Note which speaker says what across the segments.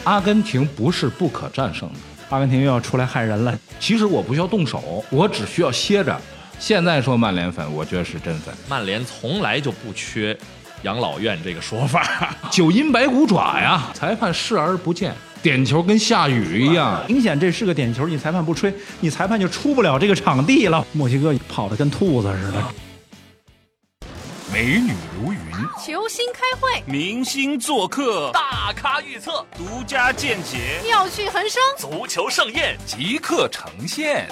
Speaker 1: 阿根廷不是不可战胜的，
Speaker 2: 阿根廷又要出来害人了。
Speaker 1: 其实我不需要动手，我只需要歇着。现在说曼联粉，我觉得是真粉。
Speaker 3: 曼联从来就不缺养老院这个说法，
Speaker 1: 九阴白骨爪呀，裁判视而不见，点球跟下雨一样。
Speaker 2: 明显这是个点球，你裁判不吹，你裁判就出不了这个场地了。墨西哥跑得跟兔子似的。
Speaker 4: 美女如云，
Speaker 5: 球星开会，
Speaker 4: 明星做客，
Speaker 3: 大咖预测，
Speaker 4: 独家见解，
Speaker 5: 妙趣横生，
Speaker 3: 足球盛宴
Speaker 4: 即刻呈现。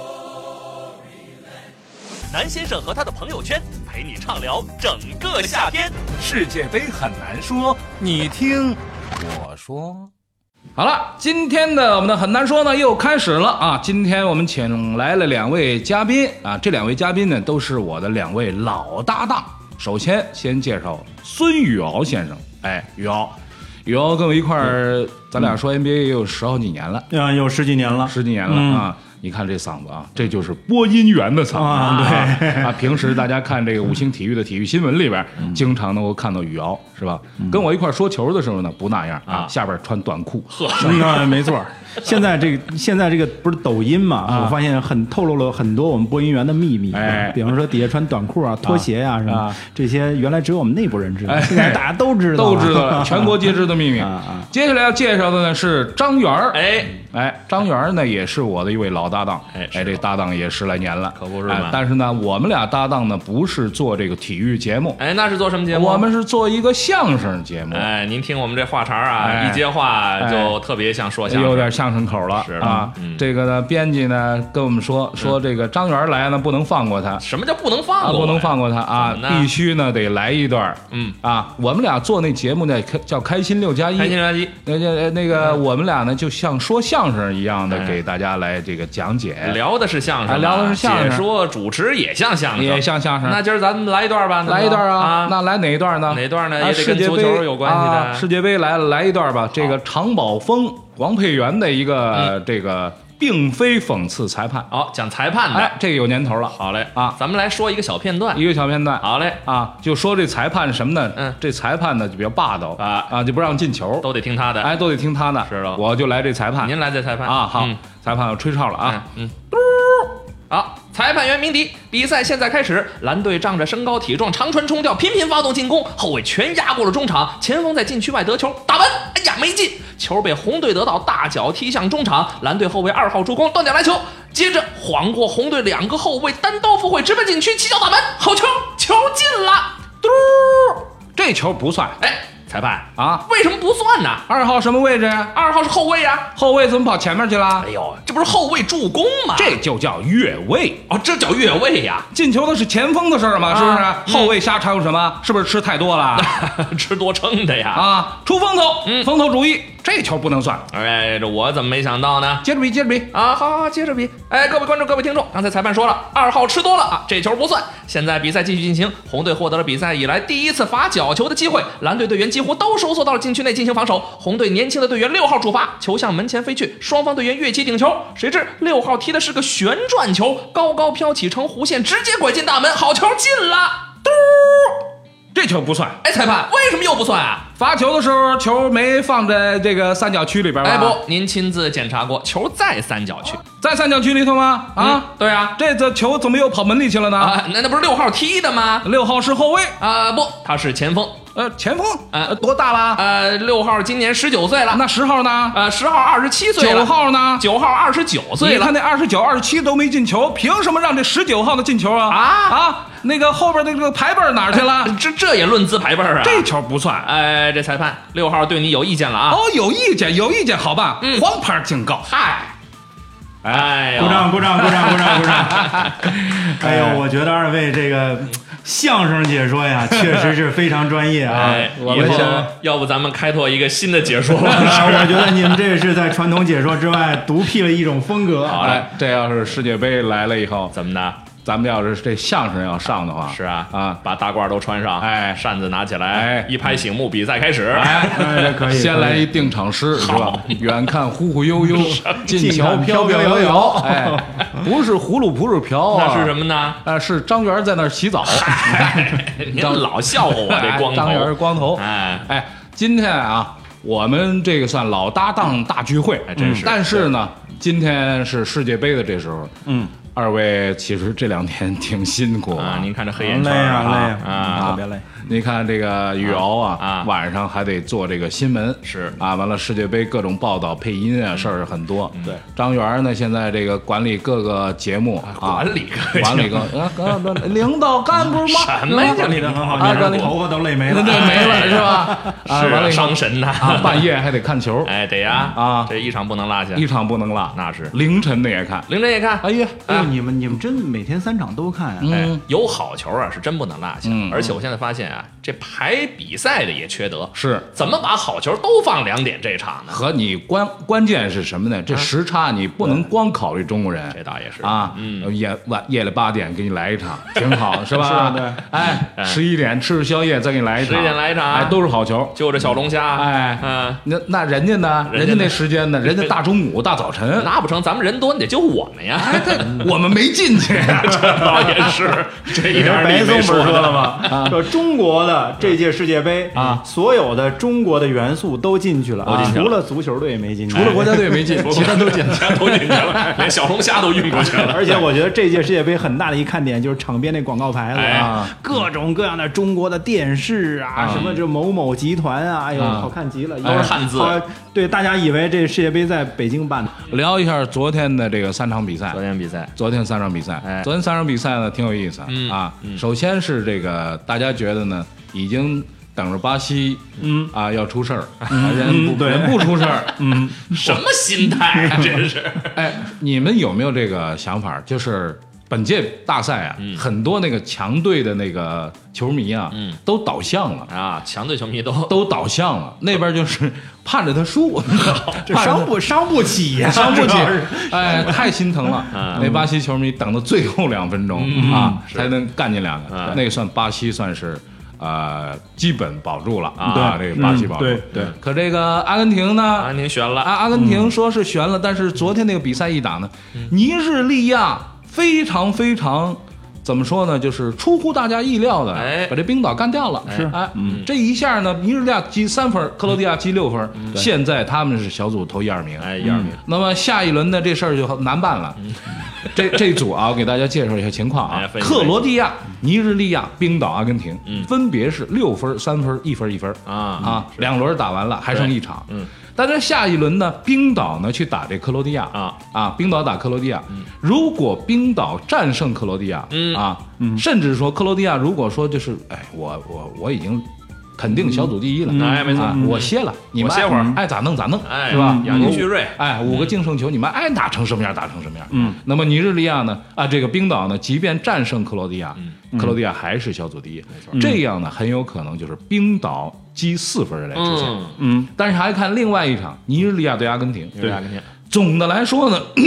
Speaker 3: 南先生和他的朋友圈陪你畅聊整个夏天。
Speaker 4: 世界杯很难说，你听我说。
Speaker 1: 好了，今天的我们的很难说呢又开始了啊！今天我们请来了2位嘉宾啊，这2位嘉宾呢都是我的2位老搭档。首先介绍孙宇敖先生，宇敖跟我一块儿，咱俩说 NBA 也有10好几年了，
Speaker 2: 有十几年了
Speaker 1: 啊。你看这嗓子啊，这就是播音员的嗓子
Speaker 2: 啊！对
Speaker 1: 啊，平时大家看这个五星体育的体育新闻里边，经常能够看到宇敖，是吧？跟我一块说球的时候呢，不那样啊，下边穿短裤。
Speaker 2: 没错。现在这个不是抖音嘛？我发现透露了很多我们播音员的秘密。比方说底下穿短裤啊、拖鞋啊什么这些，原来只有我们内部人知道，现在大家都知道
Speaker 1: 了，全国皆知的秘密。接下来要介绍的呢是张元儿，张元儿呢也是我的一位老搭档，这搭档也10来年了，
Speaker 3: 可不是嘛。
Speaker 1: 但是呢，我们俩搭档呢不是做这个体育节目，
Speaker 3: 那是做什么节目？
Speaker 1: 我们是做一个相声节目。
Speaker 3: 您听我们这话茬啊，一接话就特别像说相声，
Speaker 1: 有点相声口了啊。这个呢，编辑呢跟我们说这个张元来呢不能放过他。
Speaker 3: 什么叫不能放过？
Speaker 1: 不能放过他啊，必须呢得来一段。我们俩做那节目呢叫开心6+1，
Speaker 3: 开心6+1。
Speaker 1: 那个我们俩呢就像说相声一样的给大家来这个讲解，
Speaker 3: 聊的是相声，解说主持也像相声，那今儿咱们来一段吧，
Speaker 1: 来一段啊。那来哪一段呢？
Speaker 3: 哪段呢？也得跟足球有关系的。
Speaker 1: 世界杯来一段吧。这个常宝峰、黄佩源的一个这个并非讽刺裁判，
Speaker 3: 讲裁判的，
Speaker 1: 这个有年头了。
Speaker 3: 好嘞啊，咱们来说一个小片段，好嘞
Speaker 1: 啊，就说这裁判什么呢？这裁判呢就比较霸道就不让进球，
Speaker 3: 都得听他的，
Speaker 1: 都得听他的。
Speaker 3: 是了，
Speaker 1: 我就来这裁判，
Speaker 3: 您来这裁判
Speaker 1: 啊。好，裁判要吹哨了啊。
Speaker 3: 好，裁判员鸣笛，比赛现在开始。蓝队仗着身高体壮，长传冲吊，频频发动进攻，后卫全压过了中场，前锋在禁区外得球，打门，没进，球被红队得到，大脚踢向中场，蓝队后卫2号助攻断点来球，接着晃过红队2个后卫，单刀赴会直奔禁区，起脚打门，好球，球进了，
Speaker 1: 这球不算。
Speaker 3: 裁判
Speaker 1: 啊，
Speaker 3: 为什么不算呢
Speaker 1: ？2号什么位置呀
Speaker 3: ？2号是后卫呀。
Speaker 1: 后卫怎么跑前面去了？
Speaker 3: 这不是后卫助攻吗？
Speaker 1: 这就叫越位
Speaker 3: 这叫越位呀！
Speaker 1: 进球的是前锋的事儿嘛，是不是？后卫瞎掺和什么？是不是吃太多了？
Speaker 3: 吃多撑的呀！
Speaker 1: 出风头，风头主义，这球不能算。
Speaker 3: 这我怎么没想到呢？
Speaker 1: 接着比
Speaker 3: 啊！好，接着比。各位观众，各位听众，刚才裁判说了，2号吃多了这球不算。现在比赛继续进行，红队获得了比赛以来第一次罚角球的机会，蓝队队员几乎都收缩到了禁区内进行防守。红队年轻的队员6号主罚，球向门前飞去，双方队员跃起顶球，谁知6号踢的是个旋转球，高高飘起成弧线，直接拐进大门，好球进了！
Speaker 1: 这球不算。
Speaker 3: 裁判为什么又不算啊？
Speaker 1: 罚球的时候球没放在这个三角区里边吧？
Speaker 3: 不，您亲自检查过，球在三角区，
Speaker 1: 在三角区里头吗？
Speaker 3: 对啊，
Speaker 1: 这球怎么又跑门里去了呢？
Speaker 3: 那不是6号踢的吗
Speaker 1: ？6号是后卫
Speaker 3: 不，他是前锋。
Speaker 1: 前锋多大了
Speaker 3: ？6号今年19岁了。
Speaker 1: 那10号呢
Speaker 3: ？10号27岁了。
Speaker 1: 9号呢
Speaker 3: ？9号29岁了。
Speaker 1: 你看那29、27都没进球，凭什么让这19号的进球啊？那个后边那个排辈哪儿去了？
Speaker 3: 这也论资排辈啊？
Speaker 1: 这球不算。
Speaker 3: 这裁判6号对你有意见了啊？
Speaker 1: 有意见，好吧？黄牌警告。
Speaker 2: 鼓掌！哎呦，我觉得2位这个相声解说呀，确实是非常专业啊！
Speaker 3: 以后要不咱们开拓一个新的解说方式？
Speaker 2: 我觉得你们这是在传统解说之外独辟了一种风格。
Speaker 1: 好嘞，这要是世界杯来了以后，
Speaker 3: 怎么的？
Speaker 1: 咱们要是这相声要上的话，
Speaker 3: 是啊，把大褂都穿上，扇子拿起来，一拍醒目，比赛开始，
Speaker 2: 这可以。
Speaker 1: 先来一定场诗，是吧？远看忽忽悠悠，近瞧飘飘摇摇。不是葫芦不是瓢，
Speaker 3: 那是什么呢？
Speaker 1: 是张元在那儿洗澡。
Speaker 3: 您老笑话我这光头。
Speaker 1: 张元光头。今天我们这个算老搭档大聚会，
Speaker 3: 真是。
Speaker 1: 但是呢，今天是世界杯的这时候，二位其实这2天挺辛苦
Speaker 3: 啊。您看这黑眼圈
Speaker 2: 累啊，特别累。
Speaker 1: 你看这个雨瑶晚上还得做这个新闻，
Speaker 3: 是
Speaker 1: 啊，完了世界杯各种报道、配音啊，事儿很多。
Speaker 2: 对，
Speaker 1: 张元呢，现在这个管理各个节目
Speaker 3: 管理
Speaker 1: 领导干部嘛，
Speaker 3: 什么呀？
Speaker 2: 管理的很好，
Speaker 1: 管理
Speaker 2: 头发都累没了，
Speaker 1: 对，没了是吧？
Speaker 3: 是
Speaker 1: 完了
Speaker 3: 伤神呐，
Speaker 1: 半夜还得看球，
Speaker 3: 哎，得呀，这一场不能落下，
Speaker 1: 一场不能落，
Speaker 3: 那是
Speaker 1: 凌晨的也看，
Speaker 3: 凌晨也看。
Speaker 1: 哎呀，
Speaker 2: 你们真每天3场都看啊？
Speaker 3: 哎，有好球啊，是真不能落下。而且我现在发现啊，这排比赛的也缺德，
Speaker 1: 是
Speaker 3: 怎么把好球都放2点这场呢？
Speaker 1: 和你关键是什么呢？这时差你不能光考虑中国人，
Speaker 3: 这倒也是
Speaker 1: 啊，夜里8点给你来一场，挺好，是吧？
Speaker 2: 是啊，对，
Speaker 1: 哎，11点吃宵夜再给你来一场，
Speaker 3: 11点来一场，
Speaker 1: 哎，都是好球，
Speaker 3: 就这小龙虾，
Speaker 1: 哎，那人家呢？人家那时间呢？人家大中午大早晨，
Speaker 3: 那不成，咱们人多，你得救我们呀！
Speaker 1: 我们没进去呀，
Speaker 3: 这倒也是，这一点
Speaker 2: 白松不是说了
Speaker 3: 吗？
Speaker 2: 说中国的这届世界杯啊，所有的中国的元素都进去了，除了足球队没进去，
Speaker 1: 除了国家队没进，其他都进去
Speaker 3: 了，连小龙虾都运过去了。
Speaker 2: 而且我觉得这届世界杯很大的一看点就是场边那广告牌子
Speaker 1: 啊，
Speaker 2: 各种各样的中国的电视啊，什么这某某集团啊，哎呦，好看极了，
Speaker 3: 都是汉字。
Speaker 2: 对，大家以为这世界杯在北京办的。
Speaker 1: 聊一下昨天的这个3场比赛。昨天3场比赛，昨天3场比赛呢挺有意思啊。首先是这个大家觉得呢，已经等着巴西，要出事儿，人不出事儿，
Speaker 3: 什么心态啊？这是。
Speaker 1: 哎，你们有没有这个想法？就是本届大赛啊，很多那个强队的那个球迷啊，都倒向了
Speaker 3: 啊，强队球迷
Speaker 1: 都倒向了，那边就是盼着他输，
Speaker 2: 这伤不起呀，
Speaker 1: 伤不起，哎，太心疼了。那巴西球迷等到最后2分钟啊，才能干进2个，那个算巴西算是。基本保住了啊，这个巴西保住。
Speaker 2: 对。
Speaker 1: 可这个阿根廷呢？
Speaker 3: 阿根廷悬了
Speaker 1: 阿根廷说是悬了，但是昨天那个比赛一打呢，尼日利亚非常非常怎么说呢？就是出乎大家意料的，把这冰岛干掉了。
Speaker 2: 是，
Speaker 1: 这一下呢，尼日利亚积3分，克罗地亚积6分，现在他们是小组头1、2名。
Speaker 3: 1、2名。
Speaker 1: 那么下一轮呢，这事儿就难办了。这组啊，我给大家介绍一下情况啊。克罗地亚、尼日利亚、冰岛、阿根廷，分别是6分、3分、1分、1分2轮打完了，还剩1场。但是下一轮呢，冰岛呢去打这克罗地亚冰岛打克罗地亚，如果冰岛战胜克罗地亚甚至说克罗地亚如果说就是我已经肯定小组第一了，
Speaker 3: 没错，
Speaker 1: 我歇了，你们
Speaker 3: 歇会儿，
Speaker 1: 爱咋弄咋弄，是吧？
Speaker 3: 养精蓄锐
Speaker 1: ，5个净胜球，你们爱打成什么样打成什么样。那么尼日利亚呢？这个冰岛呢，即便战胜克罗地亚，克罗地亚还是小组第一，这样呢，很有可能就是冰岛积4分来出现。但是还看另外一场尼日利亚对阿根廷，
Speaker 3: 对阿根廷。
Speaker 1: 总的来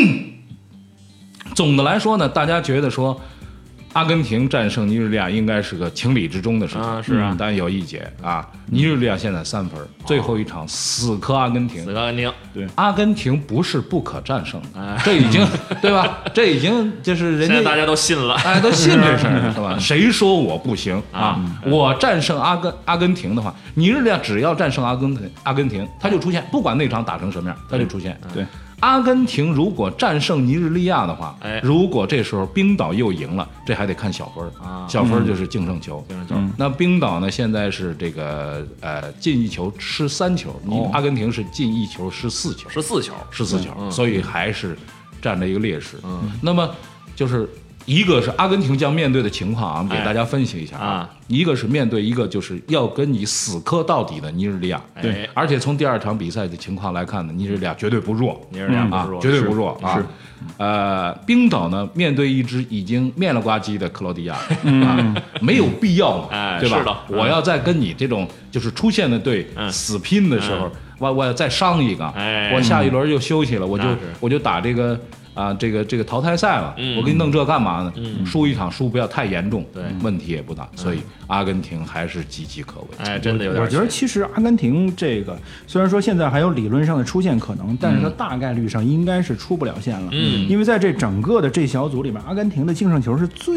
Speaker 1: 说呢，大家觉得说。阿根廷战胜尼日利亚应该是个情理之中的事情
Speaker 3: 是啊，
Speaker 1: 但有一节尼日利亚现在3分，最后一场死磕阿根廷，
Speaker 3: 对，
Speaker 1: 阿根廷不是不可战胜的，这已经对吧？这已经就是人家
Speaker 3: 大家都信了，
Speaker 1: 都信这事儿是吧？谁说我不行啊？我战胜阿根廷的话，尼日利亚只要战胜阿根廷，他就出现，不管那场打成什么样，他就出现。
Speaker 2: 对。
Speaker 1: 阿根廷如果战胜尼日利亚的话，如果这时候冰岛又赢了，这还得看小分小分就是净胜球。那冰岛呢？现在是这个进1球失3球，阿根廷是进1球失4球，14球，所以还是占了一个劣势。那么就是一个是阿根廷将面对的情况我们给大家分析一下一个是面对一个就是要跟你死磕到底的尼日利亚，
Speaker 2: 对，
Speaker 1: 而且从第2场比赛的情况来看呢，尼日利亚绝对不弱，
Speaker 3: 绝
Speaker 1: 对不弱是。冰岛呢面对一支已经面了呱唧的克罗地亚没有必要嘛，对吧？
Speaker 3: 是的，
Speaker 1: 我要再跟你这种就是出现的队死拼的时候，我要再伤一个，我下一轮就休息了，我就打这个。这个淘汰赛了，我给你弄这干嘛呢？输一场输不要太严重，问题也不大，所以阿根廷还是岌岌可危。
Speaker 3: 真的有点。
Speaker 2: 我觉得其实阿根廷这个虽然说现在还有理论上的出线可能，但是它大概率上应该是出不了线了。因为在这整个的这小组里面，阿根廷的净胜球是最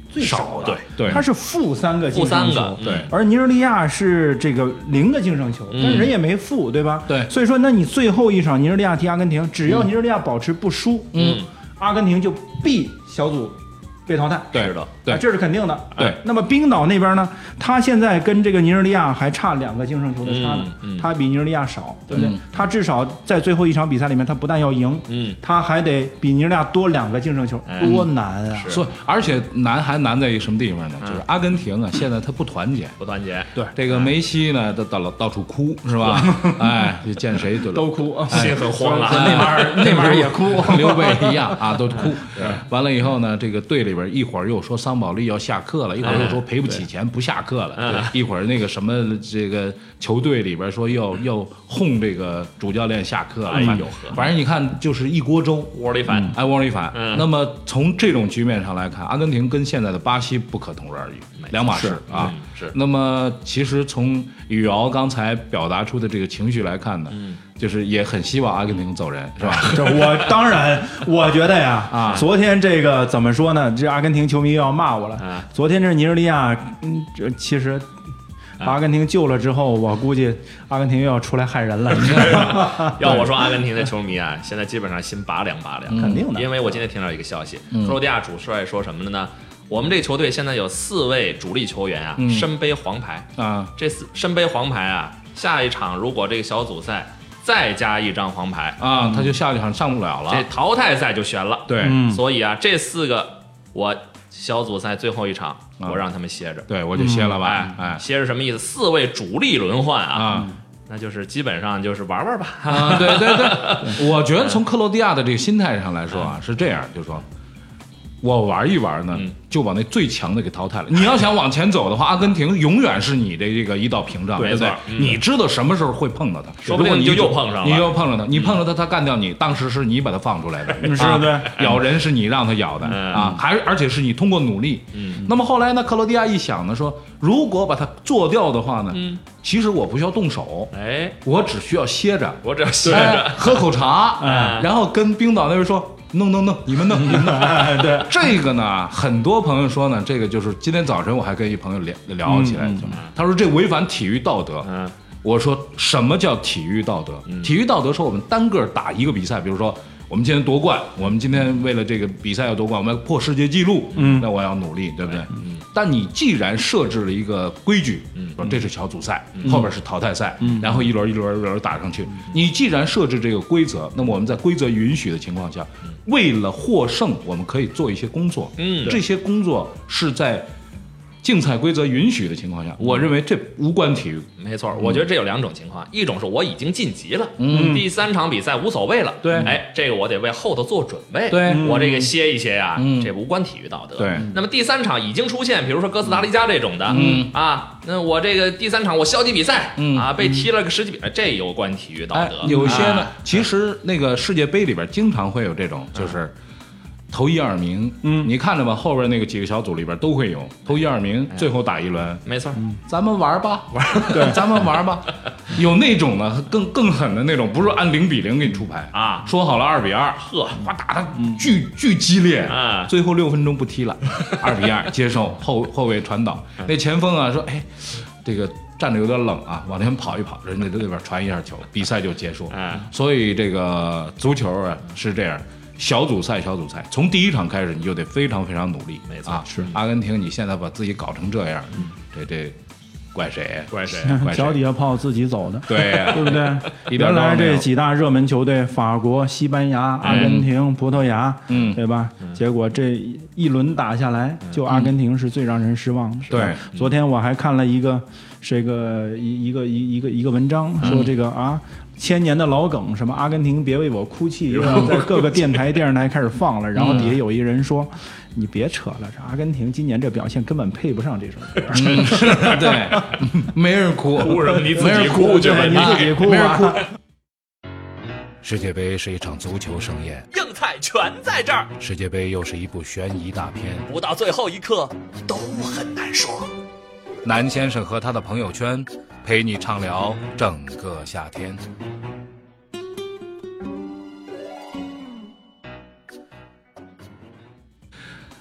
Speaker 2: 最少的，
Speaker 1: 对，
Speaker 2: 它是-3个净胜球，
Speaker 3: 对，
Speaker 2: 而尼日利亚是这个0个净胜球，但是人也没负，对吧？
Speaker 1: 对，
Speaker 2: 所以说，那你最后一场尼日利亚踢阿根廷，只要尼日利亚保持不输，阿根廷就必小组被淘汰，
Speaker 1: 对的，对，
Speaker 2: 这是肯定的。
Speaker 1: 对，
Speaker 2: 那么冰岛那边呢？他现在跟这个尼日利亚还差2个净胜球的差呢，他比尼日利亚少，对不对？他至少在最后一场比赛里面，他不但要赢，他还得比尼日利亚多2个净胜球，多难啊！
Speaker 1: 所以，而且难还难在一什么地方呢？就是阿根廷啊，现在他不团结，
Speaker 2: 对，
Speaker 1: 这个梅西呢，到处哭是吧？哎，就见谁
Speaker 2: 都哭，
Speaker 3: 心很慌啊。
Speaker 2: 那边也哭，
Speaker 1: 刘备一样啊，都哭。完了以后呢，这个队里边一会儿又说桑保利要下课了，一会儿又说赔不起钱不下课了，一会儿那个什么这个球队里边说要哄这个主教练下课了，反正你看就是一锅粥，
Speaker 3: 窝里反。
Speaker 1: 窝里反。那么从这种局面上来看，阿根廷跟现在的巴西不可同日而语，两码事啊。
Speaker 3: 是。
Speaker 1: 那么其实从宇瑶刚才表达出的这个情绪来看呢，就是也很希望阿根廷走人，是吧？
Speaker 2: 这当然，我觉得呀，昨天这个怎么说呢？这阿根廷球迷又要骂我了。昨天这尼日利亚，这其实把阿根廷救了之后，我估计阿根廷又要出来害人了。
Speaker 3: 要我说，阿根廷的球迷啊，现在基本上心拔凉，
Speaker 2: 肯定的。
Speaker 3: 因为我今天听到一个消息，克罗地亚主帅说什么的呢？我们这个球队现在有4位主力球员啊，身背黄牌
Speaker 1: 啊。
Speaker 3: 这身背黄牌啊，下一场如果这个小组赛再加1张黄牌
Speaker 1: 啊，他就下一场上不了了，
Speaker 3: 这淘汰赛就悬了。
Speaker 1: 对，
Speaker 3: 所以啊，这4个我小组赛最后一场，我让他们歇着。
Speaker 1: 对，我就歇了吧。
Speaker 3: 歇着什么意思？4位主力轮换啊。那就是基本上就是玩吧。
Speaker 1: 对，我觉得从克罗地亚的这个心态上来说啊，是这样，就是说我玩一玩呢，就把那最强的给淘汰了。你要想往前走的话，阿根廷永远是你的这个一道屏障，对不对？你知道什么时候会碰到他，
Speaker 3: 说不定你就又碰上了，
Speaker 1: 你又碰上他，你碰上他，他干掉你，当时是你把他放出来的，
Speaker 2: 是对，
Speaker 1: 咬人是你让他咬的啊，而且是你通过努力。那么后来呢，克罗地亚一想呢，说如果把他做掉的话呢，其实我不需要动手，我只需要歇着，喝口茶，然后跟冰岛那边说。弄，你们弄。
Speaker 2: 对，
Speaker 1: 这个呢，很多朋友说呢，这个就是今天早晨我还跟一朋友聊起来，他说这违反体育道德。我说什么叫体育道德？体育道德说我们单个打一个比赛，比如说我们今天夺冠，我们今天为了这个比赛要夺冠，我们要破世界纪录，那我要努力，对不对？但你既然设置了一个规矩，说这是小组赛，后边是淘汰赛，然后一轮一轮打上去，你既然设置这个规则，那么我们在规则允许的情况下，为了获胜，我们可以做一些工作，这些工作是在竞赛规则允许的情况下，我认为这无关体育。
Speaker 3: 没错，我觉得这有2种情况，一种是我已经晋级了，第3场比赛无所谓了，
Speaker 1: 对，
Speaker 3: 这个我得为后头做准备，
Speaker 1: 对，
Speaker 3: 我这个歇一歇呀，这无关体育道德。
Speaker 1: 对，
Speaker 3: 那么第3场已经出现，比如说哥斯达黎加这种的，那我这个第3场我消极比赛，被踢了个10几比赛，这有关体育道德。
Speaker 1: 有些呢，其实那个世界杯里边经常会有这种，就是头1、2名，你看着吧，后边那个几个小组里边都会有头1、2名，最后打一轮，
Speaker 3: 没错，
Speaker 1: 咱们玩吧，对，咱们玩吧。有那种呢，更狠的那种，不是按0比0给你出牌
Speaker 3: 啊，
Speaker 1: 说好了2比2，哇，打的巨激烈
Speaker 3: 啊，
Speaker 1: 最后6分钟不踢了，2比2接受后卫传导，那前锋啊说，这个站着有点冷啊，往前跑一跑，人家这边传一下球，比赛就结束。所以这个足球啊是这样。小组赛，从第1场开始你就得非常非常努力，
Speaker 3: 没错
Speaker 1: 啊！是阿根廷，你现在把自己搞成这样，这怪谁？
Speaker 2: 脚底下泡自己走的，
Speaker 1: 对
Speaker 2: 对不对？原来这几大热门球队，法国、西班牙、阿根廷、葡萄牙，对吧？结果这一轮打下来，就阿根廷是最让人失望的。
Speaker 1: 对，
Speaker 2: 昨天我还看了一个文章，说这个1000年的老梗，什么阿根廷别为我哭泣，又要在各个电视台开始放了。然后底下有一人说：“你别扯了，这阿根廷今年这表现根本配不上这首歌。”
Speaker 1: 对，没人哭
Speaker 3: 什么？你自己哭去吧，
Speaker 2: 你自己哭吧。
Speaker 4: 世界杯是一场足球盛宴，
Speaker 6: 硬菜全在这儿。
Speaker 4: 世界杯又是一部悬疑大片，
Speaker 6: 不到最后一刻都很难说。
Speaker 4: 南先生和他的朋友圈陪你畅聊整个夏天。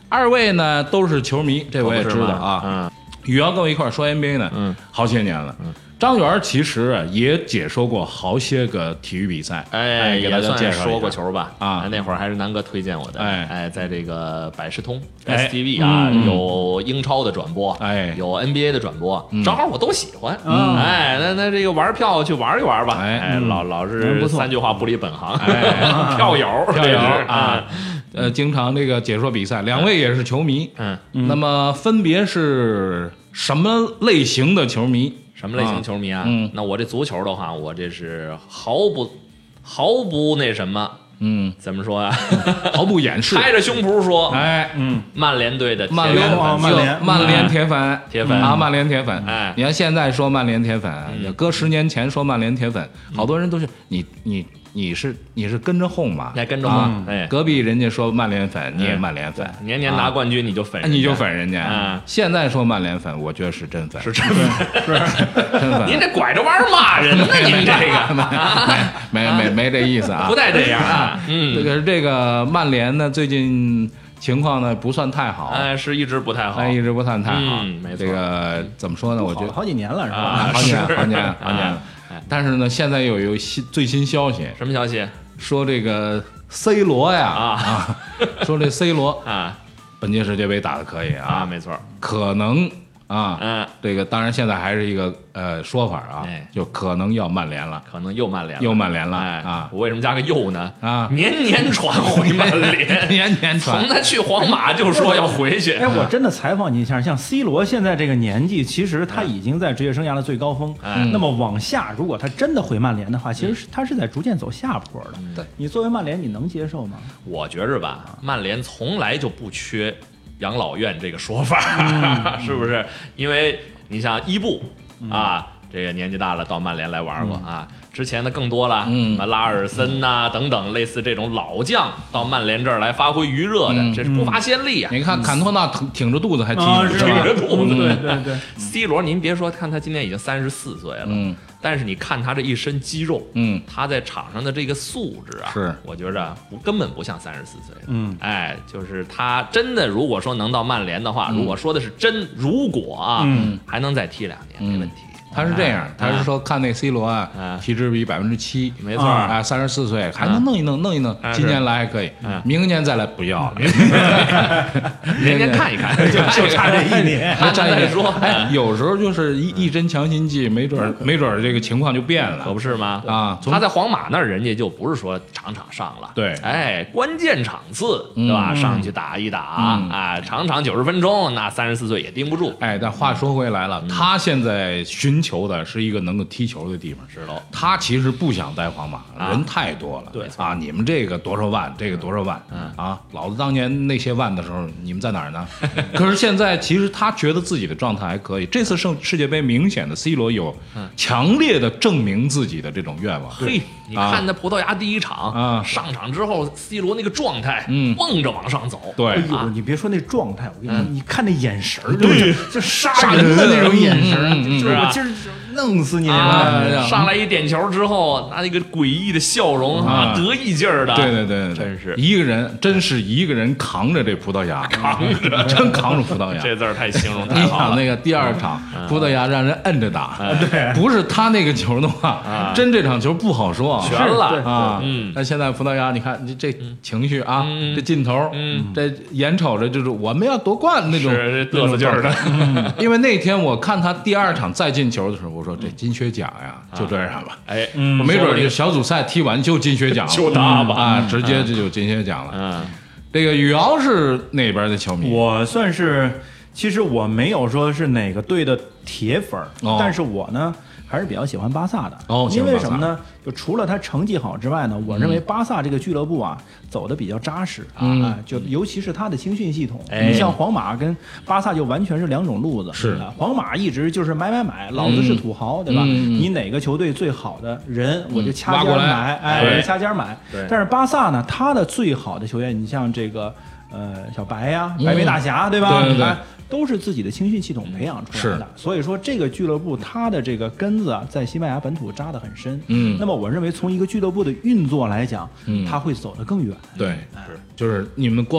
Speaker 1: 二位呢都是球迷，这我也知道啊。宇瑶跟我一块儿说 NBA 呢，好些年了。张元其实也解说过好些个体育比赛，给大家介绍
Speaker 3: 说过球吧啊，那会儿还是南哥推荐我的，在这个百视通 STV 啊，有英超的转播，有 NBA 的转播，正好我都喜欢，那这个玩票去玩一玩吧，老是3句话不离本行，票友啊，
Speaker 1: 经常这个解说比赛，两位也是球迷，那么分别是什么类型的球迷？
Speaker 3: 什么类型球迷啊？那我这足球的话，我这是毫不那什么，怎么说啊？
Speaker 1: 毫不掩饰，
Speaker 3: 拍着胸脯说，曼联队的
Speaker 1: 曼联铁粉啊，曼联铁粉。你看现在说曼联铁粉，搁10年前说曼联铁粉，好多人都是你是跟着哄嘛？
Speaker 3: 跟着哄。
Speaker 1: 隔壁人家说曼联粉，你也曼联粉，
Speaker 3: 年年拿冠军你就粉，
Speaker 1: 人家。现在说曼联粉，我觉得是真粉，
Speaker 3: 是真粉，是真粉。您这拐着弯骂人呢？您这个
Speaker 1: 没这意思啊，
Speaker 3: 不带这样啊。
Speaker 1: 这个曼联呢，最近情况呢不算太好，
Speaker 3: 是一直不太好，
Speaker 1: 一直不算太好。
Speaker 3: 没错。
Speaker 1: 这个怎么说呢？我觉得
Speaker 2: 好几年了是吧？
Speaker 1: 好几年。但是呢，现在有最新消息，
Speaker 3: 什么消息？
Speaker 1: 说这个 C 罗呀说这 C 罗本届世界杯打得可以啊，
Speaker 3: 没错，
Speaker 1: 可能这个当然现在还是一个说法啊，就可能要曼联了，
Speaker 3: 可能又曼联了
Speaker 1: 啊！
Speaker 3: 我为什么加个又呢？年年传回曼联，
Speaker 1: 年传，
Speaker 3: 从他去皇马就说要回去。
Speaker 2: 我真的采访你一下，像 C 罗现在这个年纪，其实他已经在职业生涯的最高峰。那么往下，如果他真的回曼联的话，其实他是在逐渐走下坡的。
Speaker 3: 对，
Speaker 2: 你作为曼联，你能接受吗？
Speaker 3: 我觉着吧，曼联从来就不缺养老院这个说法，是不是？因为你像伊布这个年纪大了到曼联来玩过之前的更多了，拉尔森等等类似这种老将到曼联这儿来发挥余热的，这是不乏先例啊。
Speaker 1: 你看坎托纳挺着肚子还踢，
Speaker 3: 挺着肚子，
Speaker 2: 对。
Speaker 3: C 罗，您别说，看他今年已经34岁了，但是你看他这一身肌肉，他在场上的这个素质啊，
Speaker 1: 是
Speaker 3: 我觉着根本不像34岁的，就是他真的如果说能到曼联的话，如果说的是如果还能再踢2年没问题。
Speaker 1: 他是这样，他是说看那 C 罗体脂比7%，
Speaker 3: 没错
Speaker 1: 34岁还能弄一弄，今年来还可以，明年再来不要了，
Speaker 3: 年年看一看，
Speaker 2: 就差这1年，
Speaker 3: 再说。
Speaker 1: 有时候就是一针强心剂，没准这个情况就变了，
Speaker 3: 可不是吗？他在皇马那儿，人家就不是说场上了，
Speaker 1: 对，
Speaker 3: 关键场次对吧？上去打一打场90分钟，那34岁也盯不住。
Speaker 1: 但话说回来了，他现在寻求的是一个能够踢球的地方，
Speaker 3: 知道？
Speaker 1: 他其实不想待皇马，人太多了。
Speaker 3: 对
Speaker 1: 你们这个多少万，这个多少万，老子当年那些万的时候，你们在哪儿呢？可是现在其实他觉得自己的状态还可以。这次世界杯明显的 C 罗有强烈的证明自己的这种愿望。
Speaker 3: 嘿，你看那葡萄牙第1场上场之后 ，C 罗那个状态，蹦着往上走。
Speaker 1: 对，
Speaker 2: 你别说那状态，我跟你说，你看那眼神儿，就杀人的那种眼神儿，就是我今儿弄死你！
Speaker 3: 上来一点球之后，拿那个诡异的笑容得意劲儿的。
Speaker 1: 对，
Speaker 3: 真是
Speaker 1: 真是一个人扛着这葡萄牙，真扛着葡萄牙。
Speaker 3: 这字儿太形容太好了。
Speaker 1: 那个第2场，葡萄牙让人摁着打，不是他那个球的话，真这场球不好说，
Speaker 3: 悬了
Speaker 1: 那现在葡萄牙，你看这情绪这劲头，这眼瞅着就是我们要夺冠那种
Speaker 3: 嘚瑟劲儿的。
Speaker 1: 因为那天我看他第2场再进球的时候，我说这金靴奖呀，就这样吧。没准这小组赛踢完就金靴奖了，
Speaker 3: 就他吧
Speaker 1: 直接这就金靴奖了。这个宇瑶是哪边的球迷？
Speaker 2: 我算是，其实我没有说是哪个队的铁粉，但是我呢还是比较喜欢巴萨的。因为什么呢？就除了他成绩好之外呢，我认为巴萨这个俱乐部走的比较扎实就尤其是他的青训系统。你像皇马跟巴萨就完全是2种路子。
Speaker 1: 是
Speaker 2: 皇马一直就是买，老子是土豪，对吧？你哪个球队最好的人，我就掐尖买，我就掐尖买。但是巴萨呢，他的最好的球员，你像这个小白呀，白眉大侠，对吧？
Speaker 1: 对。
Speaker 2: 都是自己的青训系统培养出来的，所以说这个俱乐部它的这个根子在西班牙本土扎得很深。那么我认为从一个俱乐部的运作来讲，它会走得更远。
Speaker 1: 对，就是你们光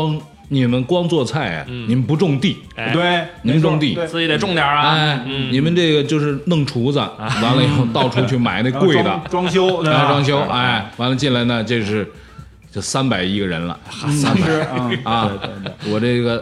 Speaker 1: 你们光做菜啊，你们不种地，
Speaker 2: 对，
Speaker 1: 你们种地，
Speaker 3: 自己得种点啊。
Speaker 1: 哎，你们这个就是弄厨子，完了以后到处去买那贵的
Speaker 2: 装修，对吧？
Speaker 1: 装修，哎，完了进来呢，这300一个人了，300啊！我这个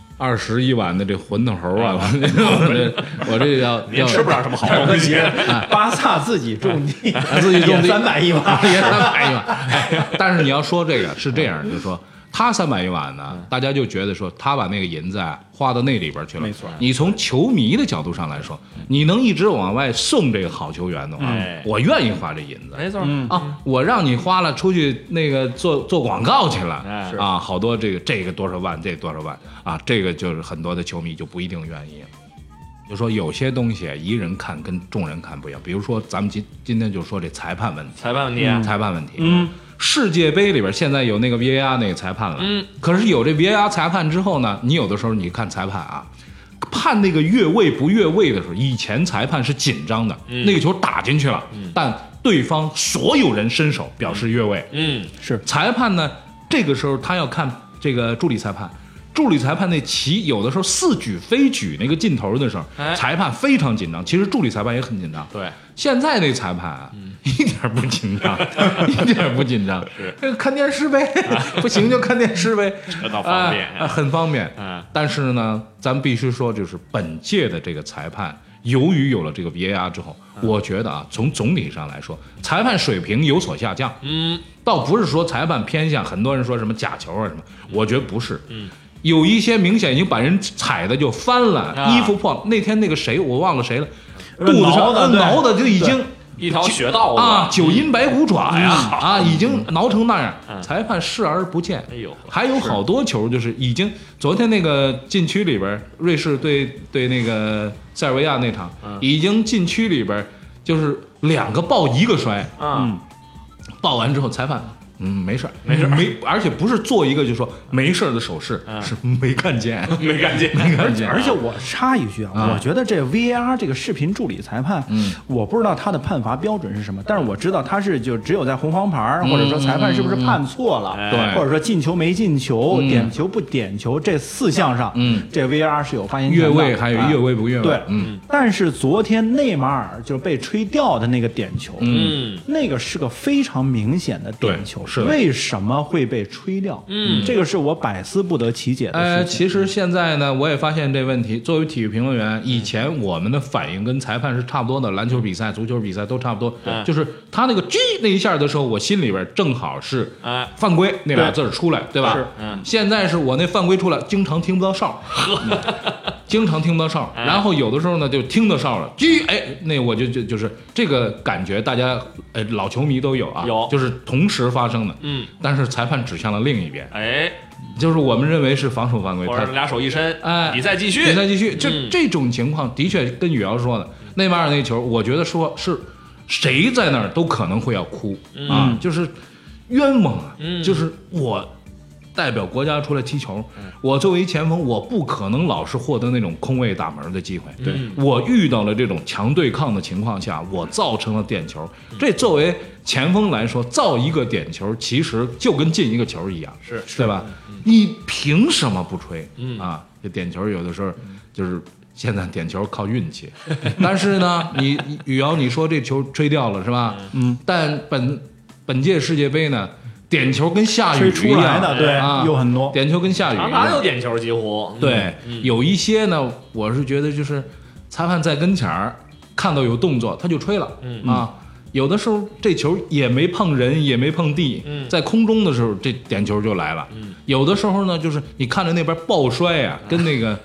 Speaker 1: 21碗的这馄饨猴啊，我这要
Speaker 3: 吃不了什么好东西。
Speaker 2: 巴萨自己种地，
Speaker 1: 自己种地
Speaker 2: 300一碗，
Speaker 1: 也300一碗。但是你要说这个是这样，就是说他300一碗呢，大家就觉得说他把那个银子啊花到那里边去了。
Speaker 2: 没错。
Speaker 1: 你从球迷的角度上来说，你能一直往外送这个好球员的话，我愿意花这银子。
Speaker 3: 没错。
Speaker 1: 啊，我让你花了出去那个做广告去了，啊，好多这个多少万，这多少万啊，这个就是很多的球迷就不一定愿意。就说有些东西一人看跟众人看不一样，比如说咱们今天就说这裁判问题，裁判问题，世界杯里边现在有那个 VAR 那个裁判了，可是有这 VAR 裁判之后呢，你有的时候你看裁判啊，判那个越位不越位的时候，以前裁判是紧张的，那个球打进去了，但对方所有人伸手表示越位，
Speaker 2: 是
Speaker 1: 裁判呢，这个时候他要看这个助理裁判。助理裁判那旗有的时候似举非举那个劲头的时候，裁判非常紧张。其实助理裁判也很紧张。
Speaker 3: 对，
Speaker 1: 现在那裁判啊，一点不紧张，一点不紧张。是看电视呗，不行就看电视呗，
Speaker 3: 这倒方便，
Speaker 1: 很方便。但是呢，咱们必须说，就是本届的这个裁判，由于有了这个 VAR 之后，我觉得啊，从总体上来说，裁判水平有所下降。倒不是说裁判偏向，很多人说什么假球啊什么，我觉得不是。有一些明显已经把人踩的就翻了，衣服破。那天那个谁我忘了谁了，肚子上挠的就已经
Speaker 3: 一条血道
Speaker 1: 啊，9阴白骨爪呀啊，已经挠成那样。裁判视而不见。哎呦，还有好多球就是已经昨天那个禁区里边，瑞士对那个塞尔维亚那场，已经禁区里边就是2个抱1个摔。抱完之后裁判。没事，而且不是做一个就说没事的手势，是没看见，
Speaker 3: 没看见。
Speaker 2: 而且我插一句啊，我觉得这 VAR 这个视频助理裁判，我不知道他的判罚标准是什么，但是我知道他是就只有在红黄牌或者说裁判是不是判错了，
Speaker 1: 对，
Speaker 2: 或者说进球没进球、点球不点球这4项上，这 VAR 是有发言权的。
Speaker 1: 越位还有越位不越位，
Speaker 2: 对，但是昨天内马尔就被吹掉的那个点球，那个是个非常明显的点球。
Speaker 1: 是
Speaker 2: 为什么会被吹掉？这个是我百思不得其解的事情。
Speaker 1: 其实现在呢，我也发现这问题。作为体育评论员，以前我们的反应跟裁判是差不多的，篮球比赛、足球比赛都差不多。就是他那个 G 那一下的时候，我心里边正好是犯规那俩字出来，对吧？
Speaker 2: 是。
Speaker 1: 现在是我那犯规出来，经常听不到哨，经常听不到哨。然后有的时候呢，就听到哨了，G，那我就是这个感觉，大家老球迷都有啊，就是同时发生的。但是裁判指向了另一边，就是我们认为是防守犯规，
Speaker 3: 或者2手一伸，比赛继续，
Speaker 1: 这种情况的确跟宇瑶说的，内马尔那球，我觉得说是谁在那儿都可能会要哭啊，就是冤枉啊，就是我代表国家出来踢球，我作为前锋，我不可能老是获得那种空位打门的机会。对，我遇到了这种强对抗的情况下，我造成了点球。这作为前锋来说，造一个点球，其实就跟进一个球一样，是对吧？你凭什么不吹？啊，这点球有的时候就是现在点球靠运气，但是呢，宇瑶你说这球吹掉了是吧？但本届世界杯呢？点球跟下雨一样
Speaker 2: 的，对啊，有很多
Speaker 1: 点球跟下雨，
Speaker 3: 哪有点球几乎
Speaker 1: 对，有一些呢，我是觉得就是裁判在跟前儿看到有动作他就吹了，啊，有的时候这球也没碰人也没碰地，在空中的时候这点球就来了，有的时候呢就是你看着那边抱摔啊，跟那个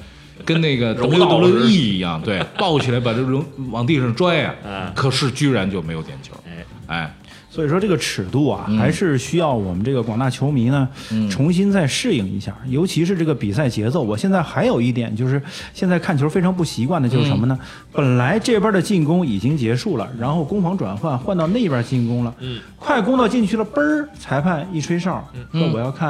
Speaker 1: WWE 一样，对，抱起来把这往地上拽啊，可是居然就没有点球，
Speaker 2: 所以说这个尺度啊，还是需要我们这个广大球迷呢，重新再适应一下。尤其是这个比赛节奏，我现在还有一点就是，现在看球非常不习惯的就是什么呢？本来这边的进攻已经结束了，然后攻防转换到那边进攻了，快攻到禁区了，嘣儿，裁判一吹哨，说我要看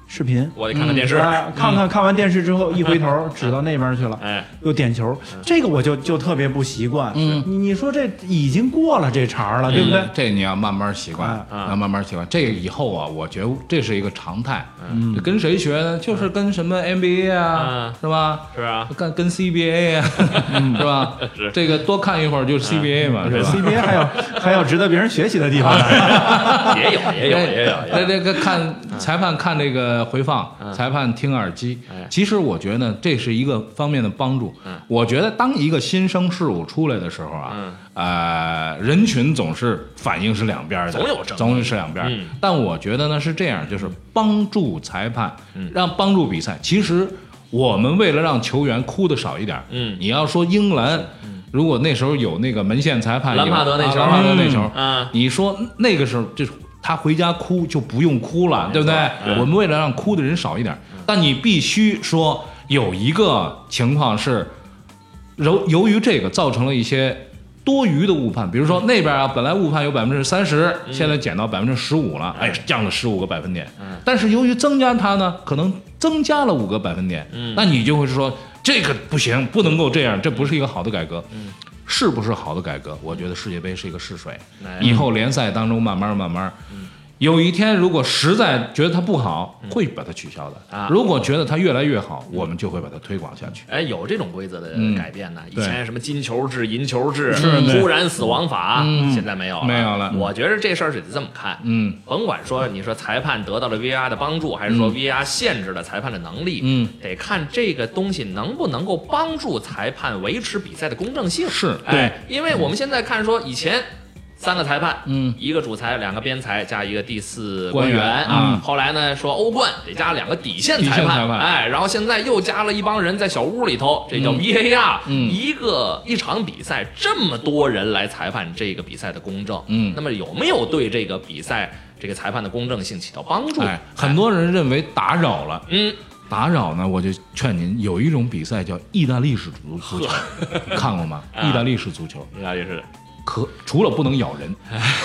Speaker 2: 视频，
Speaker 3: 我得看看电视，
Speaker 2: 看完电视之后一回头指到那边去了，又点球，这个我就特别不习惯。你说这已经过了这茬了，对不对？
Speaker 1: 这你要慢慢习惯，要慢慢习惯。这个以后啊，我觉得这是一个常态。跟谁学呢？就是跟什么 NBA 啊，是吧？
Speaker 3: 是啊，
Speaker 1: 跟 CBA 啊，是吧？这个多看一会儿就是 CBA 嘛，是吧
Speaker 2: ？CBA 还有值得别人学习的地方呢。
Speaker 3: 也有。
Speaker 1: 这个看裁判看这个回放，裁判听耳机。其实我觉得这是一个方面的帮助。我觉得当一个新生事物出来的时候啊，人群总是反应是两边的，总是两边。但我觉得呢是这样，就是帮助裁判，帮助比赛。其实我们为了让球员哭的少一点，你要说英兰。如果那时候有那个门线裁判，
Speaker 3: 兰帕德那
Speaker 1: 球，你说那个时候就是他回家哭就不用哭了，对不对？我们为了让哭的人少一点，但你必须说有一个情况是，由于这个造成了一些多余的误判，比如说那边啊本来误判有30%，现在减到15%了，降了15个百分点。但是由于增加它呢，可能增加了5个百分点，那你就会说这个不行，不能够这样，这不是一个好的改革。是不是好的改革？我觉得世界杯是一个试水，以后联赛当中慢慢，有一天如果实在觉得它不好，会把它取消的。如果觉得它越来越好，我们就会把它推广下去。
Speaker 3: 有这种规则的改变呢？以前什么金球制、银球制、突然死亡法，现在没有了。我觉得这事儿是得这么看。甭管说你说裁判得到了 VAR 的帮助，还是说 VAR 限制了裁判的能力，得看这个东西能不能够帮助裁判维持比赛的公正性。
Speaker 1: 是
Speaker 3: 对，因为我们现在看说以前。3个裁判，一个主裁，2个边裁，加一个第4官员啊。后来呢，说欧冠得加2个底线裁判，然后现在又加了一帮人在小屋里头，这叫 VAR。一场比赛这么多人来裁判这个比赛的公正，那么有没有对这个比赛这个裁判的公正性起到帮助？
Speaker 1: 很多人认为打扰了，打扰呢，我就劝您有一种比赛叫意大利式足球，看过吗？意大利式足球，
Speaker 3: 意大利式。
Speaker 1: 除了不能咬人，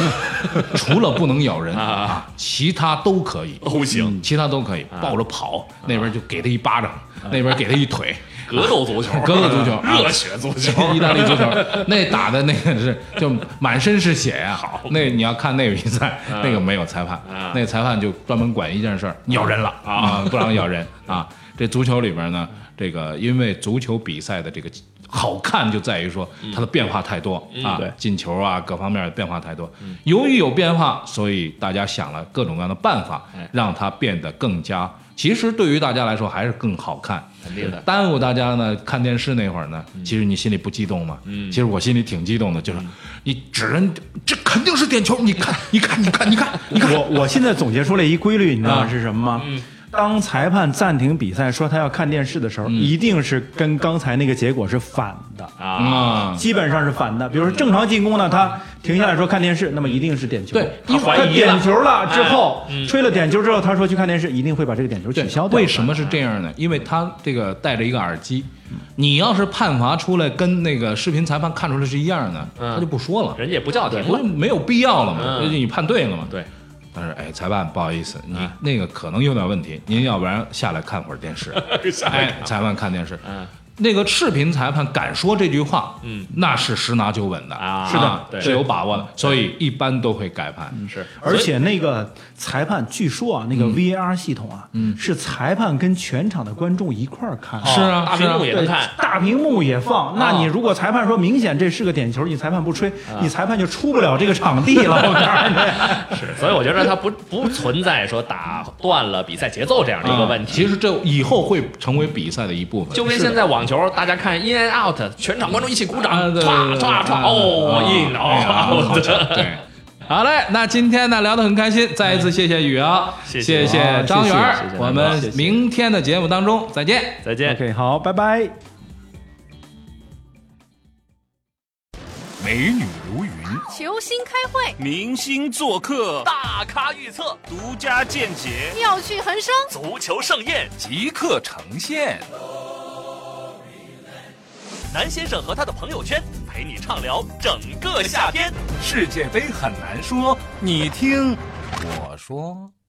Speaker 1: 其他都可以，
Speaker 3: 都行，
Speaker 1: 其他都可以，抱着跑，那边就给他一巴掌，那边给他一腿，
Speaker 3: 格斗足球，热血足球，
Speaker 1: 意大利足球，那打的那个是就满身是血呀。好，那你要看那个比赛，那个没有裁判，那个裁判就专门管一件事儿，咬人了啊，不让咬人啊。这足球里边呢，这个因为足球比赛的这个好看就在于说它的变化太多啊，进球啊各方面的变化太多。由于有变化，所以大家想了各种各样的办法，让它变得更加。其实对于大家来说还是更好看，
Speaker 3: 肯定的。
Speaker 1: 耽误大家呢看电视那会儿呢，其实你心里不激动吗？其实我心里挺激动的，就是你指人这肯定是点球，你看。
Speaker 2: 我现在总结出来一规律，你知道是什么吗？当裁判暂停比赛说他要看电视的时候，一定是跟刚才那个结果是反的啊，基本上是反的。比如说正常进攻呢，他停下来说看电视，那么一定是点球。
Speaker 1: 对，
Speaker 2: 他点球了之后，吹了点球之后，他说去看电视，一定会把这个点球取消掉。
Speaker 1: 为什么是这样呢？因为他这个戴着一个耳机，你要是判罚出来跟那个视频裁判看出来是一样的，他就不说了，
Speaker 3: 人家也不叫停了，
Speaker 1: 没有必要了嘛，你判对了嘛。
Speaker 3: 对。
Speaker 1: 但是裁判不好意思，你那个可能有点问题，您要不然下来看会儿电视。裁判看电视，那个视频裁判敢说这句话，那是十拿九稳的
Speaker 3: 啊，
Speaker 1: 是的，是有把握的，所以一般都会改判。
Speaker 3: 是，
Speaker 2: 而且那个裁判据说啊，那个 VAR 系统啊，是裁判跟全场的观众一块儿看，
Speaker 1: 是啊，
Speaker 3: 大屏幕也能看，
Speaker 2: 大屏幕也放。那你如果裁判说明显这是个点球，你裁判不吹，你裁判就出不了这个场地了。我告诉你，
Speaker 3: 是，所以我觉得它不存在说打断了比赛节奏这样的一个问题。
Speaker 1: 其实这以后会成为比赛的一部分，
Speaker 3: 就跟现在网球，大家看 in and out， 全场观众一起鼓掌，唰唰唰，哦 in out，
Speaker 1: 对。好嘞，那今天呢聊得很开心，再一次谢谢宇瑶，谢谢张元，我们明天的节目当中再见，
Speaker 3: 再见。
Speaker 2: OK， 好，拜拜。
Speaker 4: 美女如云，
Speaker 5: 球星开会，
Speaker 6: 明星做客，大咖预测，独家见解，
Speaker 5: 妙趣横生，
Speaker 6: 足球盛宴
Speaker 4: 即刻呈现。
Speaker 6: 南先生和他的朋友圈陪你畅聊整个夏天。
Speaker 4: 世界杯很难说，你听我说。